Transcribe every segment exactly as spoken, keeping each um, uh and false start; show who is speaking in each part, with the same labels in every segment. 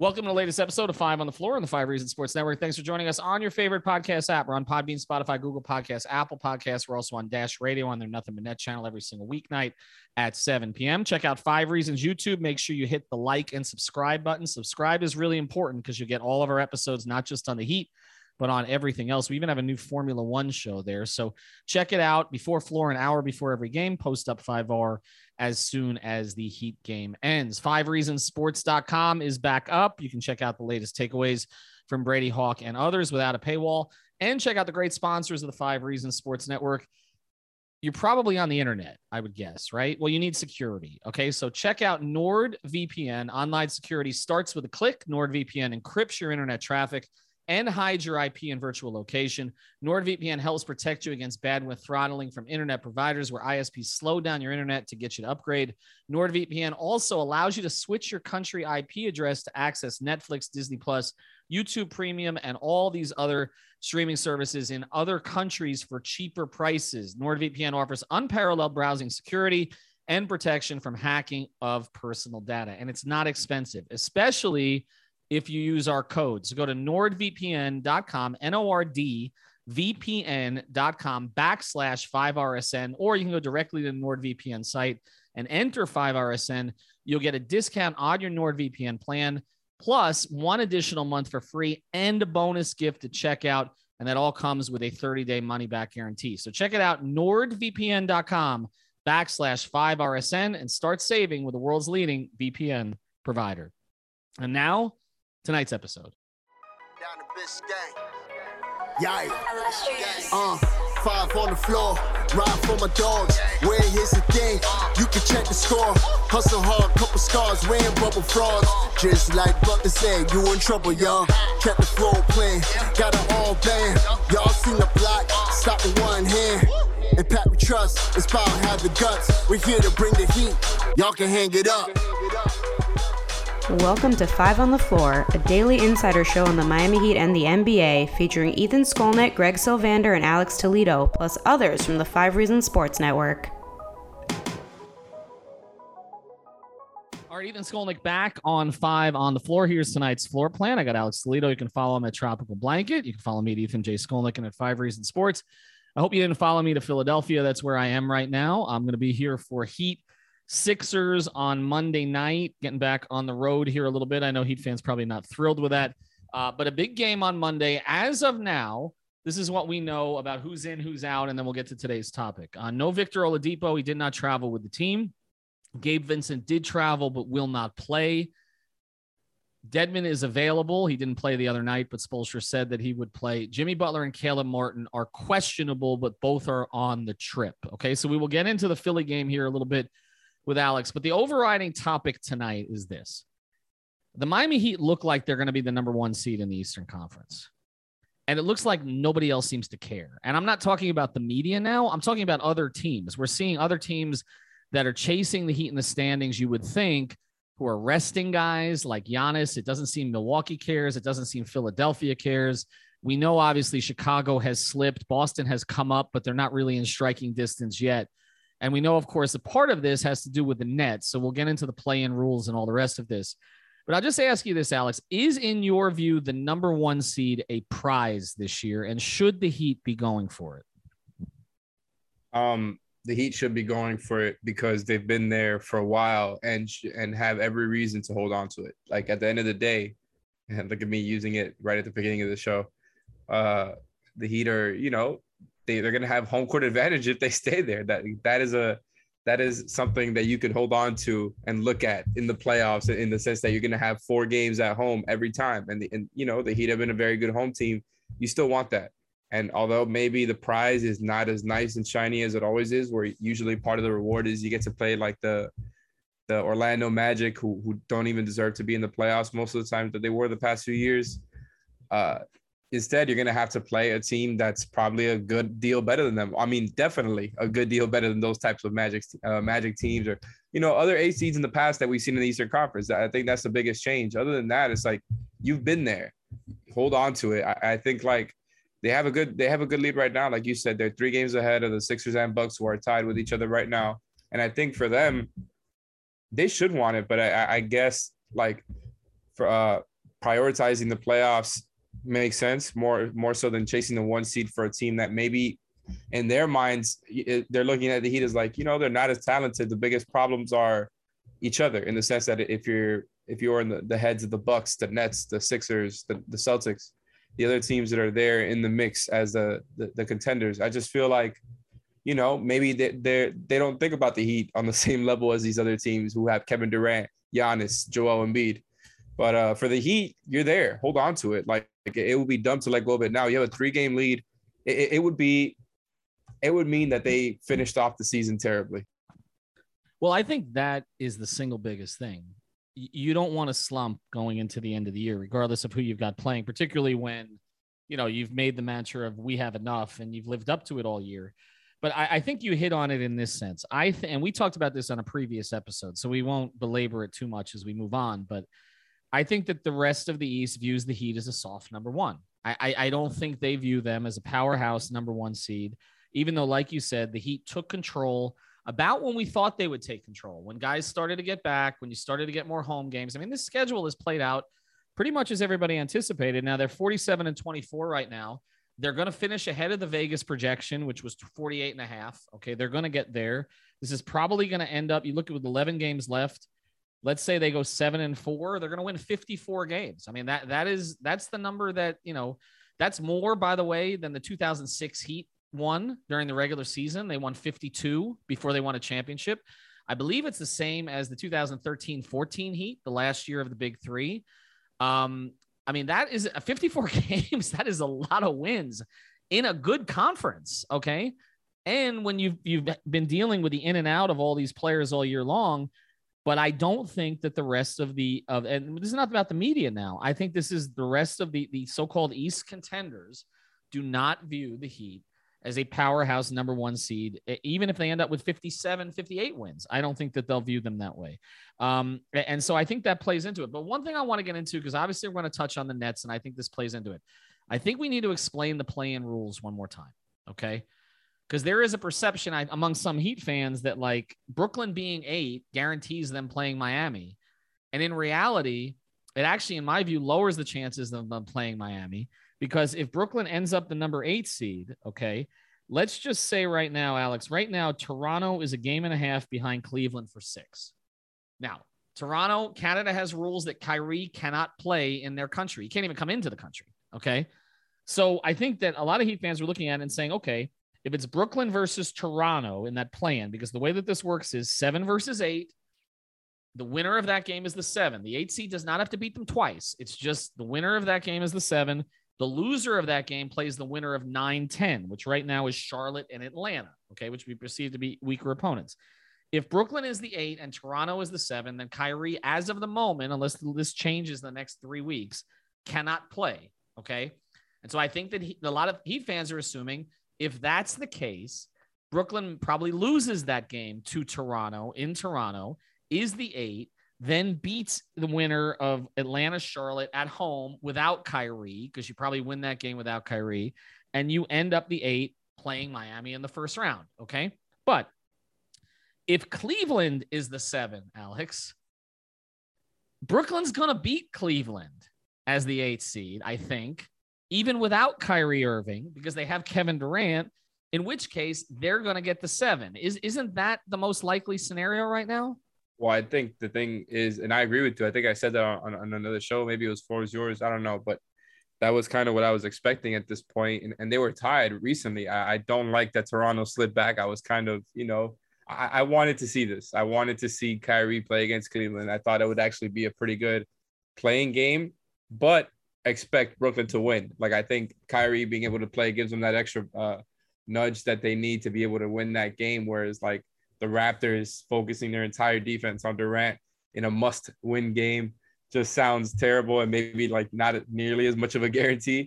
Speaker 1: Welcome to the latest episode of Five on the Floor on the Five Reasons Sports Network. Thanks for joining us on your favorite podcast app. We're on Podbean, Spotify, Google Podcasts, Apple Podcasts. We're also on Dash Radio on their Nothing But Net channel every single weeknight at seven p.m. Check out Five Reasons YouTube. Make sure you hit the like and subscribe button. Subscribe is really important because you get all of our episodes, not just on the Heat, but on everything else. We even have a new Formula One show there. So check it out before floor, an hour before every game. Post up five R as soon as the Heat game ends. five reasons sports dot com is back up. You can check out the latest takeaways from Brady Hawk and others without a paywall, and check out the great sponsors of the Five Reasons Sports Network. You're probably on the internet, I would guess, right? Well, you need security. Okay. So check out NordVPN. Online security starts with a click. NordVPN encrypts your internet traffic and hides your I P and virtual location. NordVPN helps protect you against bandwidth throttling from internet providers where I S Ps slow down your internet to get you to upgrade. NordVPN also allows you to switch your country I P address to access Netflix, Disney Plus, YouTube Premium, and all these other streaming services in other countries for cheaper prices. NordVPN offers unparalleled browsing security and protection from hacking of personal data. And it's not expensive, especially if you use our code. So go to nordvpn dot com, N O R D V P N dot com backslash five R S N, or you can go directly to the NordVPN site and enter five R S N. You'll get a discount on your NordVPN plan, plus one additional month for free and a bonus gift to check out. And that all comes with a thirty-day money-back guarantee. So check it out, nordvpn dot com backslash five R S N, and start saving with the world's leading V P N provider. And now, tonight's episode.
Speaker 2: Down the bitch gang. Yay. Uh, five on the floor. Ride for my dogs. Where here's the thing. You can check the score. Hustle hard, couple scars. Wearing bubble frauds. Just like Butler said, you in trouble, y'all. Kept the floor playing. Got it all banned. Y'all seen the block. Stop with one hand. And Pat we trust. It's power, have the guts. We're here to bring the heat. Y'all can hang it up.
Speaker 3: Welcome to Five on the Floor, a daily insider show on the Miami Heat and the N B A, featuring Ethan Skolnick, Greg Sylvander, and Alex Toledo, plus others from the Five Reasons Sports Network.
Speaker 1: All right, Ethan Skolnick back on Five on the Floor. Here's tonight's floor plan. I got Alex Toledo. You can follow him at Tropical Blanket. You can follow me at Ethan J. Skolnick and at Five Reasons Sports. I hope you didn't follow me to Philadelphia. That's where I am right now. I'm going to be here for Heat Sixers on Monday night, getting back on the road here a little bit. I know Heat fans probably not thrilled with that, uh, but a big game on Monday. As of now, this is what we know about who's in, who's out, and then we'll get to today's topic. Uh, no Victor Oladipo. He did not travel with the team. Gabe Vincent did travel, but will not play. Dedmon is available. He didn't play the other night, but Spoelstra said that he would play. Jimmy Butler and Caleb Martin are questionable, but both are on the trip. Okay, so we will get into the Philly game here a little bit with Alex, but the overriding topic tonight is this. The Miami Heat look like they're going to be the number one seed in the Eastern Conference. And it looks like nobody else seems to care. And I'm not talking about the media now. I'm talking about other teams. We're seeing other teams that are chasing the Heat in the standings, you would think, who are resting guys like Giannis. It doesn't seem Milwaukee cares. It doesn't seem Philadelphia cares. We know, obviously, Chicago has slipped. Boston has come up, but they're not really in striking distance yet. And we know, of course, a part of this has to do with the Nets. So we'll get into the play-in rules and all the rest of this. But I'll just ask you this, Alex. Is, in your view, the number one seed a prize this year? And should the Heat be going for it?
Speaker 4: Um, the Heat should be going for it because they've been there for a while and sh- and have every reason to hold on to it. Like, at the end of the day, and look at me using it right at the beginning of the show, uh, the Heat are, you know, They, they're going to have home court advantage if they stay there. That that is a that is something that you can hold on to and look at in the playoffs, in the sense that you're going to have four games at home every time. And, the, and you know, the Heat have been a very good home team. You still want that. And although maybe the prize is not as nice and shiny as it always is, where usually part of the reward is you get to play like the the Orlando Magic, who who don't even deserve to be in the playoffs most of the time that they were the past few years. Uh, Instead, you're going to have to play a team that's probably a good deal better than them. I mean, definitely a good deal better than those types of Magic uh, Magic teams, or, you know, other eight seeds in the past that we've seen in the Eastern Conference. I think that's the biggest change. Other than that, it's like, you've been there. Hold on to it. I, I think, like, they have a good they have a good lead right now. Like you said, they're three games ahead of the Sixers and Bucks, who are tied with each other right now. And I think for them, they should want it. But I, I guess, like, for uh, prioritizing the playoffs makes sense more more so than chasing the one seed for a team that maybe in their minds they're looking at the Heat as like, you know, they're not as talented. The biggest problems are each other, in the sense that if you're if you're in the, the heads of the Bucks, the Nets, the Sixers, the, the Celtics, the other teams that are there in the mix as the, the the contenders, I just feel like, you know, maybe they they they don't think about the Heat on the same level as these other teams who have Kevin Durant, Giannis, Joel Embiid. But uh, for the Heat, you're there. Hold on to it. Like, like it would be dumb to let go of it now. You have a three-game lead. It, it would be, it would mean that they finished off the season terribly.
Speaker 1: Well, I think that is the single biggest thing. You don't want to slump going into the end of the year, regardless of who you've got playing, particularly when, you know, you've made the mantra of we have enough and you've lived up to it all year. But I, I think you hit on it in this sense. I th- and we talked about this on a previous episode, so we won't belabor it too much as we move on. But I think that the rest of the East views the Heat as a soft number one. I, I, I don't think they view them as a powerhouse number one seed, even though, like you said, the Heat took control about when we thought they would take control. When guys started to get back, when you started to get more home games. I mean, this schedule has played out pretty much as everybody anticipated. Now they're forty-seven and twenty-four right now. They're going to finish ahead of the Vegas projection, which was forty-eight and a half. Okay. They're going to get there. This is probably going to end up, you look at with eleven games left. Let's say they go seven and four, they're going to win fifty-four games. I mean, that, that is, that's the number that, you know, that's more, by the way, than the two thousand six Heat won during the regular season. They won fifty-two before they won a championship. I believe it's the same as the two thousand thirteen fourteen Heat, the last year of the big three. Um, I mean, that is a fifty-four games. That is a lot of wins in a good conference. Okay. And when you've, you've been dealing with the in and out of all these players all year long, but I don't think that the rest of the, of, and this is not about the media now. I think this is the rest of the, the so-called East contenders do not view the Heat as a powerhouse number one seed, even if they end up with fifty-seven, fifty-eight wins. I don't think that they'll view them that way. Um, and so I think that plays into it. But one thing I want to get into, because obviously we're going to touch on the Nets, and I think this plays into it. I think we need to explain the play-in rules one more time, okay? Because there is a perception I, among some Heat fans that, like, Brooklyn being eight guarantees them playing Miami. And in reality, it actually, in my view, lowers the chances of them playing Miami. Because if Brooklyn ends up the number eight seed, okay, let's just say right now, Alex, right now, Toronto is a game and a half behind Cleveland for six. Now, Toronto, Canada has rules that Kyrie cannot play in their country. He can't even come into the country, okay? So I think that a lot of Heat fans are looking at it and saying, okay, if it's Brooklyn versus Toronto in that plan, because the way that this works is seven versus eight, the winner of that game is the seven. The eight seed does not have to beat them twice. It's just the winner of that game is the seven. The loser of that game plays the winner of nine ten, which right now is Charlotte and Atlanta, okay, which we perceive to be weaker opponents. If Brooklyn is the eight and Toronto is the seven, then Kyrie, as of the moment, unless this changes in the next three weeks, cannot play, okay? And so I think that he, a lot of Heat fans are assuming if that's the case, Brooklyn probably loses that game to Toronto in Toronto, is the eight, then beats the winner of Atlanta, Charlotte at home without Kyrie, because you probably win that game without Kyrie, and you end up the eight playing Miami in the first round, okay? But if Cleveland is the seven, Alex, Brooklyn's going to beat Cleveland as the eighth seed, I think, even without Kyrie Irving, because they have Kevin Durant, in which case they're going to get the seven. Is, isn't that the most likely scenario right now?
Speaker 4: Well, I think the thing is, and I agree with you. I think I said that on, on another show. Maybe it was Floor Is Yours. I don't know. But that was kind of what I was expecting at this point. And, and they were tied recently. I, I don't like that Toronto slid back. I was kind of, you know, I, I wanted to see this. I wanted to see Kyrie play against Cleveland. I thought it would actually be a pretty good playing game, but expect Brooklyn to win. Like, I think Kyrie being able to play gives them that extra uh, nudge that they need to be able to win that game. Whereas, like, the Raptors focusing their entire defense on Durant in a must-win game just sounds terrible and maybe like not nearly as much of a guarantee.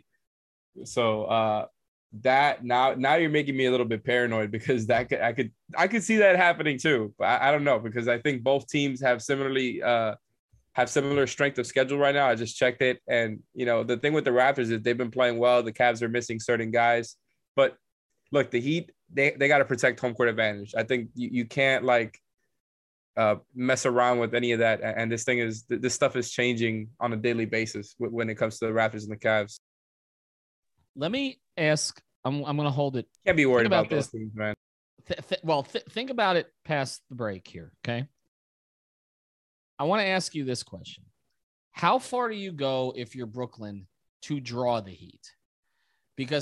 Speaker 4: So uh, that now, now you're making me a little bit paranoid, because that could, I could I could see that happening too. But I, I don't know, because I think both teams have similarly uh, have similar strength of schedule right now. I just checked it, and you know the thing with the Raptors is they've been playing well. The Cavs are missing certain guys, but look, the Heat, they, they got to protect home court advantage. I think you, you can't like uh, mess around with any of that. And this thing is, this stuff is changing on a daily basis when it comes to the Raptors and the Cavs.
Speaker 1: Let me ask, I'm, I'm going to hold it.
Speaker 4: Can't be worried
Speaker 1: think about,
Speaker 4: about those
Speaker 1: this.
Speaker 4: things, man.
Speaker 1: Th- th- well, th- think about it past the break here. Okay. I want to ask you this question. How far do you go if you're Brooklyn to draw the Heat? Because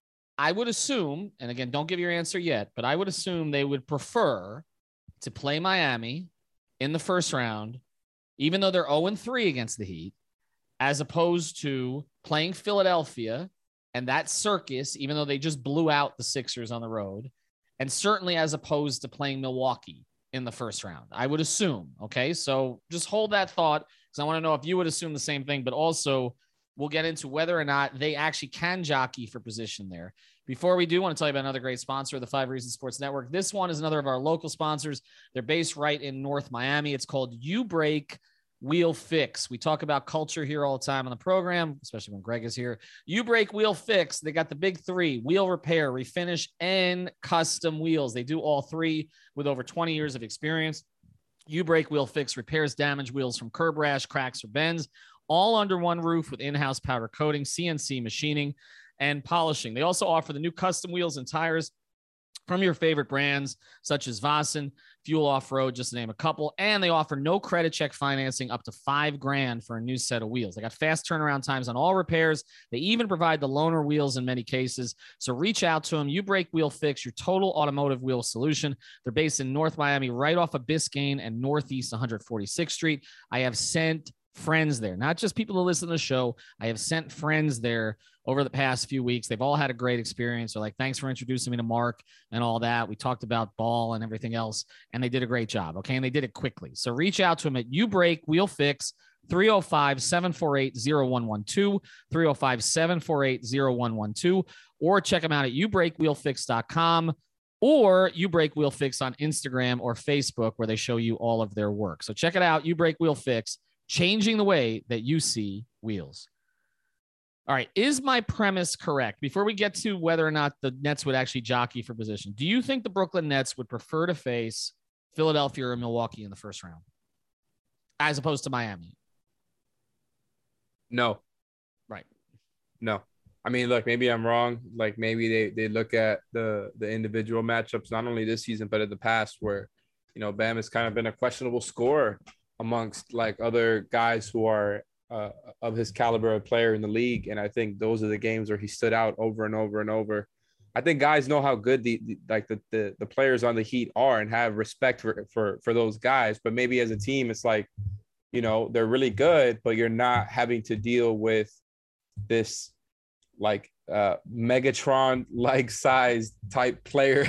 Speaker 1: I would assume, and again, don't give your answer yet, but I would assume they would prefer to play Miami in the first round, even though they're oh and three against the Heat, as opposed to playing Philadelphia and that circus, even though they just blew out the Sixers on the road, and certainly as opposed to playing Milwaukee in the first round. I would assume, okay? So just hold that thought because I want to know if you would assume the same thing, but also we'll get into whether or not they actually can jockey for position there. Before we do, I want to tell you about another great sponsor of the Five Reasons Sports Network. This one is another of our local sponsors. They're based right in North Miami. It's called U-Break Wheel Fix. We talk about culture here all the time on the program, especially when Greg is here. U-Break Wheel Fix. They got the big three: wheel repair, refinish, and custom wheels. They do all three with over twenty years of experience. U-Break Wheel Fix repairs damaged wheels from curb rash, cracks, or bends, all under one roof with in-house powder coating, C N C machining, and polishing. They also offer the new custom wheels and tires from your favorite brands, such as Vossen, Fuel Off-Road, just to name a couple. And they offer no credit check financing up to five grand for a new set of wheels. They got fast turnaround times on all repairs. They even provide the loaner wheels in many cases. So reach out to them. U-Break Wheel Fix, your total automotive wheel solution. They're based in North Miami, right off of Biscayne and Northeast one forty-sixth Street. I have sent friends there, not just people who listen to the show. I have sent friends there over the past few weeks. They've all had a great experience. They're like, thanks for introducing me to Mark and all that. We talked about ball and everything else, and they did a great job. Okay. And they did it quickly. So reach out to them at U-Break Wheel Fix, three oh five, seven four eight, oh one one two, three oh five, seven four eight, oh one one two, or check them out at u break wheel fix dot com or U-Break Wheel Fix on Instagram or Facebook, where they show you all of their work. So check it out. U-Break Wheel Fix, changing the way that you see wheels. All right. Is my premise correct? Before we get to whether or not the Nets would actually jockey for position, do you think the Brooklyn Nets would prefer to face Philadelphia or Milwaukee in the first round as opposed to Miami?
Speaker 4: No.
Speaker 1: Right.
Speaker 4: No. I mean, look, maybe I'm wrong. Like maybe they, they look at the, the individual matchups, not only this season, but in the past where, you know, Bam has kind of been a questionable scorer amongst like other guys who are uh, of his caliber of player in the league. And I think those are the games where he stood out over and over and over. I think guys know how good the, the like the, the the players on the Heat are and have respect for, for, for those guys. But maybe as a team, it's like, you know, they're really good, but you're not having to deal with this like uh, Megatron like size type player.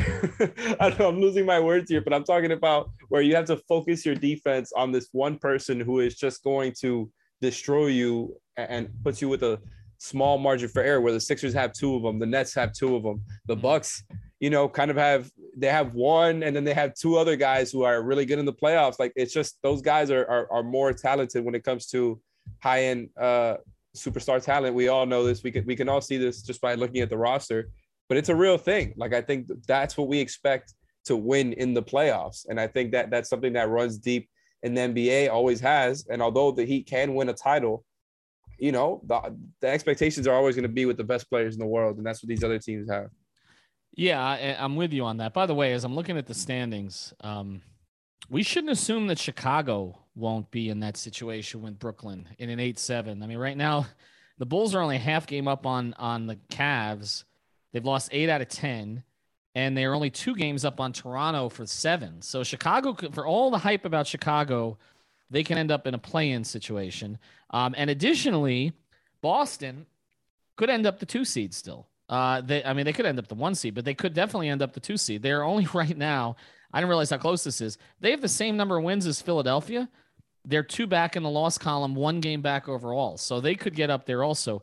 Speaker 4: I don't know, I'm losing my words here, but I'm talking about where you have to focus your defense on this one person who is just going to destroy you and puts you with a small margin for error, where the Sixers have two of them, the Nets have two of them, the Bucks, you know, kind of have, they have one, and then they have two other guys who are really good in the playoffs. Like it's just, those guys are, are, are more talented when it comes to high end uh, superstar talent. We all know this. We can, we can all see this just by looking at the roster, but it's a real thing. Like, I think that's what we expect to win in the playoffs. And I think that that's something that runs deep in the N B A, always has. And although the Heat can win a title, you know, the, the expectations are always going to be with the best players in the world. And that's what these other teams have.
Speaker 1: Yeah, I, I'm with you on that. By the way, as I'm looking at the standings, um, we shouldn't assume that Chicago won't be in that situation with Brooklyn in an eight seven. I mean, right now, the Bulls are only half game up on, on the Cavs. They've lost eight out of ten. And they're only two games up on Toronto for seven. So Chicago, for all the hype about Chicago, they can end up in a play-in situation. Um, and additionally, Boston could end up the two seed still. Uh, they, I mean, they could end up the one seed, but they could definitely end up the two seed. They're only right now, I didn't realize how close this is. They have the same number of wins as Philadelphia. They're two back in the loss column, one game back overall. So they could get up there also.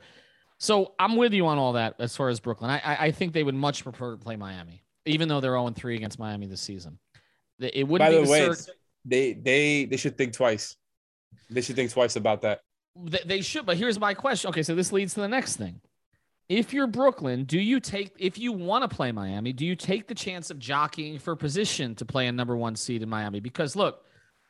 Speaker 1: So I'm with you on all that as far as Brooklyn. I, I, I think they would much prefer to play Miami, even though they're oh and three against Miami this season. It wouldn't
Speaker 4: By
Speaker 1: be
Speaker 4: the way,
Speaker 1: cert-
Speaker 4: they they they should think twice. They should think twice about that.
Speaker 1: They, they should, but here's my question. Okay, so this leads to the next thing. If you're Brooklyn, do you take, if you want to play Miami, do you take the chance of jockeying for position to play a number one seed in Miami? Because look,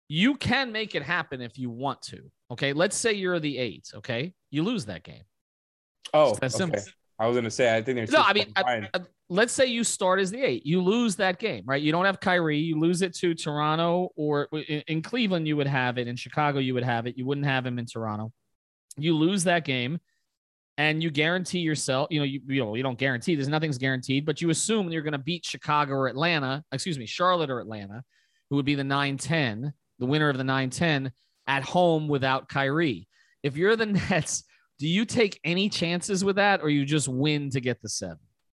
Speaker 1: You can make it happen if you want to. Okay. Let's say you're the eight. Okay. You lose that game.
Speaker 4: Oh,
Speaker 1: that's
Speaker 4: okay.
Speaker 1: simple.
Speaker 4: I was going to say, I think there's
Speaker 1: no, I mean, I, I, let's say you start as the eight, you lose that game, right? You don't have Kyrie, you lose it to Toronto, or in, in Cleveland, you would have it. In Chicago, you would have it. You wouldn't have him in Toronto. You lose that game and you guarantee yourself, you know, you, you know, you don't guarantee, there's nothing's guaranteed, but you assume you're going to beat Chicago or Atlanta, excuse me, Charlotte or Atlanta, who would be the nine ten, the winner of the nine ten at home without Kyrie. If you're the Nets, do you take any chances with that, or you just win to get the seven?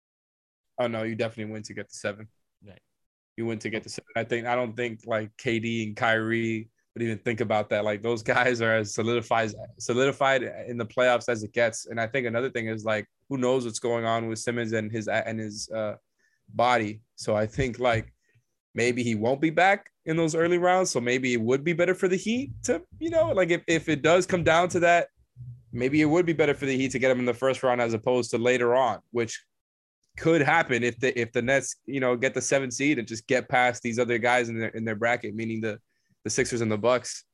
Speaker 4: Oh no, you definitely win to get the seven.
Speaker 1: Right.
Speaker 4: You win to get the seven. I think I don't think like K D and Kyrie would even think about that. Like those guys are as solidified solidified in the playoffs as it gets. And I think another thing is like who knows what's going on with Simmons and his and his uh, body. So I think like maybe he won't be back in those early rounds. So maybe it would be better for the Heat to, you know, like if, if it does come down to that, maybe it would be better for the Heat to get him in the first round as opposed to later on, which could happen if the if the Nets, you know, get the seventh seed and just get past these other guys in their in their bracket, meaning the the Sixers and the Bucks.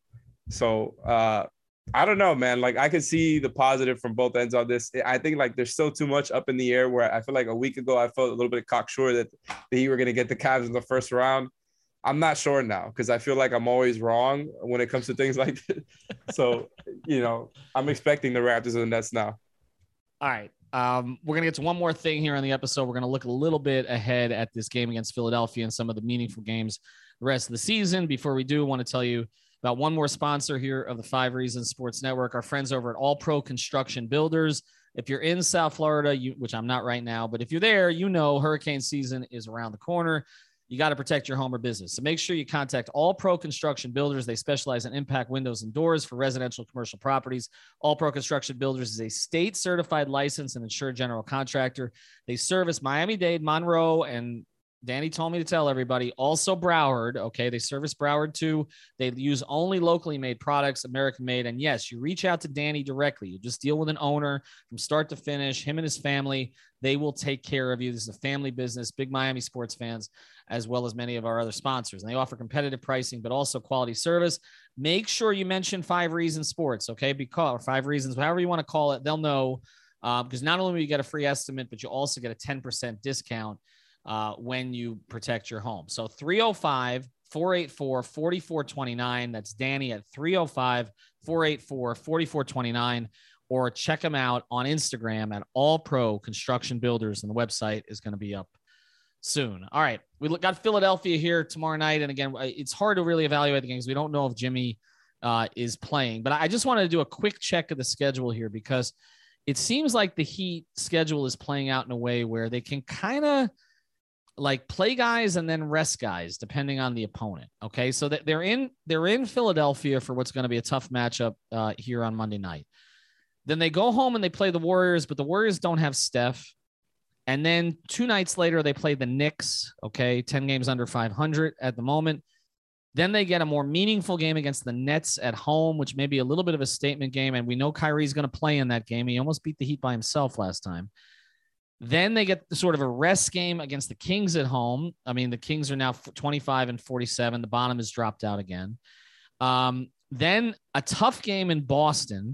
Speaker 4: So uh, I don't know, man. Like I could see the positive from both ends on this. I think like there's still too much up in the air. Where I feel like a week ago I felt a little bit cocksure that the Heat were going to get the Cavs in the first round. I'm not sure now because I feel like I'm always wrong when it comes to things like this. So, you know, I'm expecting the Raptors and the Nets now.
Speaker 1: All right. Um, we're going to get to one more thing here on the episode. We're going to look a little bit ahead at this game against Philadelphia and some of the meaningful games the rest of the season. Before we do, I want to tell you about one more sponsor here of the Five Reasons Sports Network, our friends over at All Pro Construction Builders. If you're in South Florida, you, which I'm not right now, but if you're there, you know hurricane season is around the corner. You got to protect your home or business. So make sure you contact All Pro Construction Builders. They specialize in impact windows and doors for residential commercial properties. All Pro Construction Builders is a state certified licensed and insured general contractor. They service Miami-Dade, Monroe, and Danny told me to tell everybody, also Broward. Okay. They service Broward too. They use only locally made products, American made. And yes, you reach out to Danny directly. You just deal with an owner from start to finish, him and his family. They will take care of you. This is a family business, big Miami sports fans, as well as many of our other sponsors. And they offer competitive pricing, but also quality service. Make sure you mention Five Reasons Sports. Okay. Because or Five Reasons, however you want to call it, they'll know. Uh, because not only will you get a free estimate, but you also get a ten percent discount uh, when you protect your home. So three oh five, four eight four, four four two nine. That's Danny at three oh five, four eight four, four four two nine, or check them out on Instagram at All Pro Construction Builders. And the website is going to be up soon. All right. We got Philadelphia here tomorrow night. And again, it's hard to really evaluate the games. We don't know if Jimmy uh, is playing, but I just wanted to do a quick check of the schedule here because it seems like the Heat schedule is playing out in a way where they can kind of like play guys and then rest guys depending on the opponent. Okay. So that they're in, they're in Philadelphia for what's going to be a tough matchup uh, here on Monday night. Then they go home and they play the Warriors, but the Warriors don't have Steph. And then two nights later, they play the Knicks. Okay. ten games under five hundred at the moment. Then they get a more meaningful game against the Nets at home, which may be a little bit of a statement game. And we know Kyrie's going to play in that game. He almost beat the Heat by himself last time. Then they get sort of a rest game against the Kings at home. I mean, the Kings are now twenty-five and forty-seven. The bottom has dropped out again. Um, then a tough game in Boston,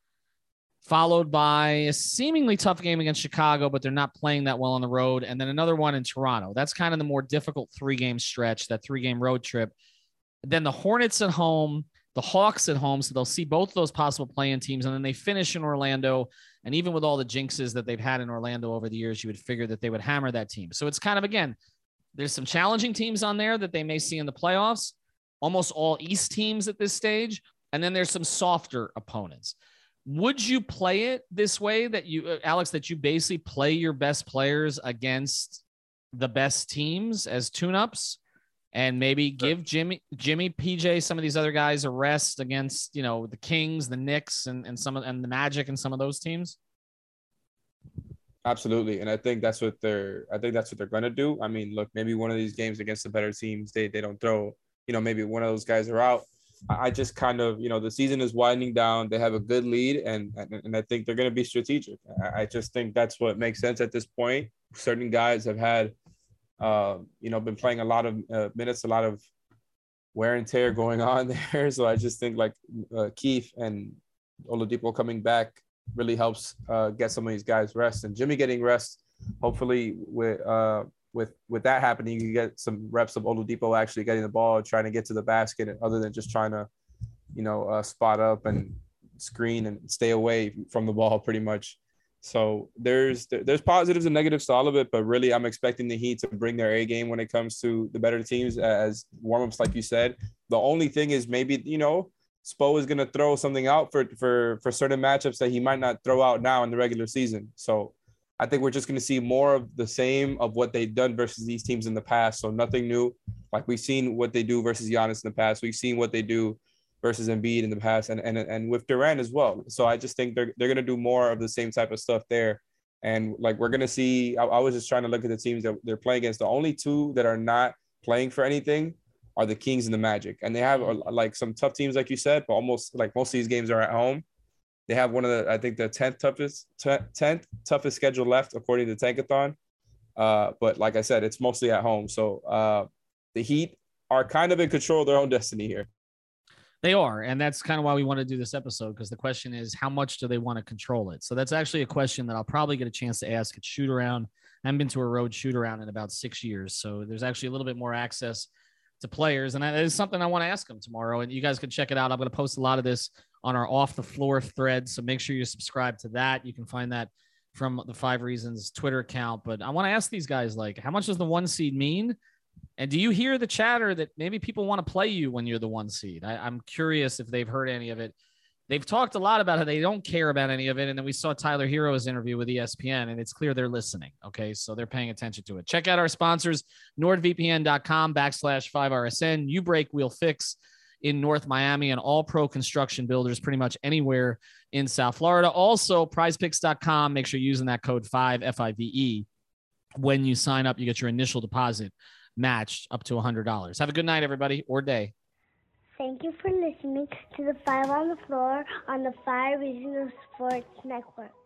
Speaker 1: followed by a seemingly tough game against Chicago, but they're not playing that well on the road. And then another one in Toronto. That's kind of the more difficult three-game stretch, that three-game road trip. Then the Hornets at home, the Hawks at home, so they'll see both of those possible play-in teams, and then they finish in Orlando. And even with all the jinxes that they've had in Orlando over the years, you would figure that they would hammer that team. So it's kind of, again, there's some challenging teams on there that they may see in the playoffs, almost all East teams at this stage, and then there's some softer opponents. Would you play it this way, that you, Alex, that you basically play your best players against the best teams as tune-ups? And maybe give Jimmy, Jimmy, P J, some of these other guys a rest against, you know, the Kings, the Knicks, and, and some of and the Magic and some of those teams.
Speaker 4: Absolutely, and I think that's what they're. I think that's what they're gonna do. I mean, look, maybe one of these games against the better teams, they they don't throw. You know, maybe one of those guys are out. I just kind of, you know, the season is winding down. They have a good lead, and and, and I think they're gonna be strategic. I, I just think that's what makes sense at this point. Certain guys have had. Uh, you know, been playing a lot of uh, minutes, a lot of wear and tear going on there. So I just think like uh, Keith and Oladipo coming back really helps uh, get some of these guys rest, and Jimmy getting rest. Hopefully with uh, with with that happening, you get some reps of Oladipo actually getting the ball, trying to get to the basket, other than just trying to, you know, uh, spot up and screen and stay away from the ball pretty much. So there's there's positives and negatives to all of it, but really I'm expecting the Heat to bring their A game when it comes to the better teams as warm-ups, like you said. The only thing is maybe, you know, Spo is going to throw something out for, for, for certain matchups that he might not throw out now in the regular season. So I think we're just going to see more of the same of what they've done versus these teams in the past. So nothing new. Like we've seen what they do versus Giannis in the past. We've seen what they do versus Embiid in the past, and and and with Durant as well. So I just think they're they're gonna do more of the same type of stuff there. And like we're gonna see, I, I was just trying to look at the teams that they're playing against. The only two that are not playing for anything are the Kings and the Magic, and they have like some tough teams, like you said, but almost like most of these games are at home. They have one of the, I think the tenth toughest tenth toughest schedule left according to Tankathon. Uh, but like I said, it's mostly at home. So uh, the Heat are kind of in control of their own destiny here.
Speaker 1: They are, and that's kind of why we want to do this episode, because the question is, how much do they want to control it? So that's actually a question that I'll probably get a chance to ask at shoot around. I haven't been to a road shoot around in about six years, so there's actually a little bit more access to players, and that is something I want to ask them tomorrow, and you guys can check it out. I'm going to post a lot of this on our Off the Floor thread, so make sure you subscribe to that. You can find that from the Five Reasons Twitter account, but I want to ask these guys, like, how much does the one seed mean? And do you hear the chatter that maybe people want to play you when you're the one seed? I, I'm curious if they've heard any of it. They've talked a lot about how they don't care about any of it. And then we saw Tyler Hero's interview with E S P N, and it's clear they're listening. Okay. So they're paying attention to it. Check out our sponsors, nordvpn.com backslash 5RSN, U-Break Wheel Fix in North Miami, and all pro construction builders pretty much anywhere in South Florida. Also, prize picks dot com. Make sure you're using that code five, F I V E. When you sign up, you get your initial deposit matched up to one hundred dollars. Have a good night, everybody, or day.
Speaker 5: Thank you for listening to the Five on the Floor on the Five Reasons Sports Network.